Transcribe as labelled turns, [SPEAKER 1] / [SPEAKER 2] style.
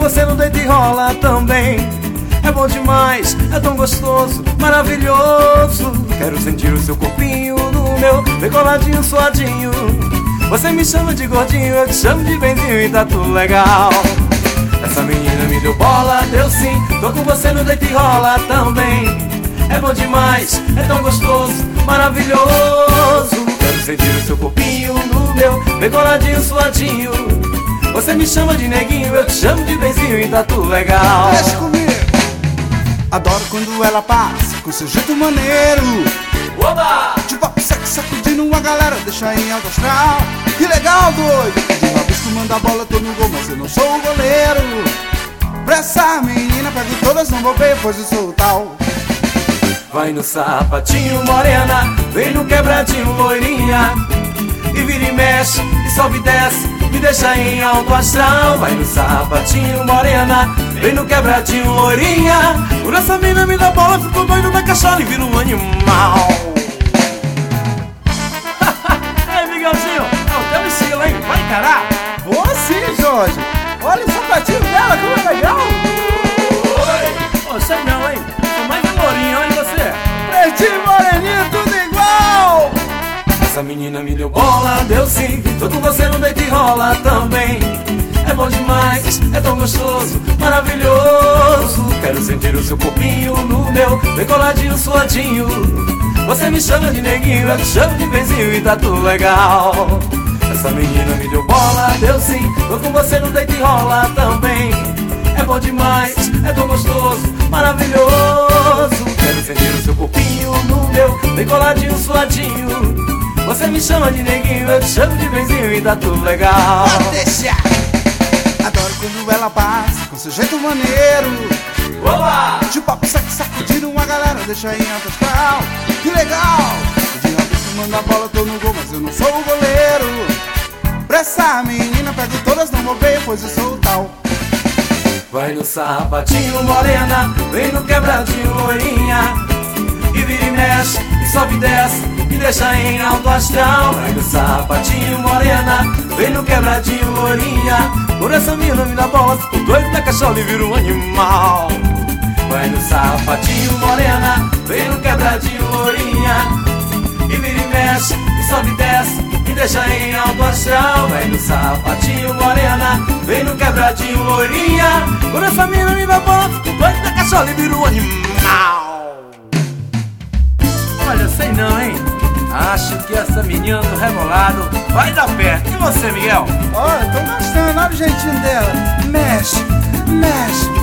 [SPEAKER 1] você no deito e rola também. É bom demais, é tão gostoso, maravilhoso. Quero sentir o seu corpinho no meu, bem coladinho, suadinho. Você me chama de gordinho, eu te chamo de benzinho e tá tudo legal. Essa menina me deu bola, deu sim. Tô com você no deito e rola também. É bom demais, é tão gostoso, maravilhoso. Quero sentir o seu corpinho no meu, bem coladinho, suadinho. Você me chama de neguinho, eu te chamo de benzinho e tá tudo legal.
[SPEAKER 2] Deixa comigo. Adoro quando ela passa com seu jeito maneiro.
[SPEAKER 1] Oba!
[SPEAKER 2] De pop sexy sacudindo uma galera, deixa em alto astral. Que legal, doido! De uma vez que manda a bola, tô no gol, mas eu não sou o goleiro. Pra essa menina, pego todas, não vou ver, pois eu sou o tal.
[SPEAKER 1] Vai no sapatinho, morena, vem no quebradinho, loirinha. E vira e mexe, e sobe e desce, me deixa em alto astral. Vai no sapatinho, morena, vem no quebradinho, loirinha. Por essa mina me dá bola, fico doido da cachola e vira um animal. Ei, Miguelzinho, é o teu estilo, hein? Vai encarar?
[SPEAKER 2] Vou sim, Jorge. Olha o sapatinho dela, como é legal.
[SPEAKER 1] Oi! Você não, hein? Sou mais lourinho, hein, você?
[SPEAKER 2] Pretinho, moreninho, tudo igual.
[SPEAKER 1] Essa menina me deu bola, deu sim. Tô com você no deito e rola também. É bom demais, é tão gostoso, maravilhoso. Quero sentir o seu corpinho no meu, bem coladinho, suadinho. Você me chama de neguinho, eu te chamo de benzinho e tá tudo legal. Essa menina me deu bola, deu sim. Tô com você no deito e rola também. É bom demais, é tão gostoso, maravilhoso. Quero sentir o seu corpinho no meu, bem coladinho, suadinho. Você me chama de neguinho, eu te chamo de benzinho e tá tudo legal.
[SPEAKER 2] Deixa! Adoro quando ela passa com seu jeito maneiro.
[SPEAKER 1] Oba!
[SPEAKER 2] De papo sexy sacudindo uma galera, deixa em alto astral. Que legal! De uma vez que manda a bola, tô no gol, mas eu não sou o goleiro. Pra essa menina, pego todas, não vou ver, pois eu sou o tal.
[SPEAKER 1] Vai no sapatinho, morena, vem no quebradinho, loirinha. E vira e mexe, e sobe e desce, me deixa em alto astral. Vai no sapatinho, morena, vem no quebradinho, loirinha. Por essa mina me dá bola, fico doido da cachola e viro um animal. Vai no sapatinho, morena, vem no quebradinho, loirinha. E vira e mexe, e sobe e desce, me deixa em alto astral. Vai no sapatinho, morena, vem no quebradinho, loirinha. Por essa mina me dá bola, fico doido da cachola e viro um animal. Olha, sei não, hein? Acho que essa menina do rebolado vai dar perto. E você, Miguel?
[SPEAKER 2] Olha, tô gostando, olha o jeitinho dela. Mexe, mexe.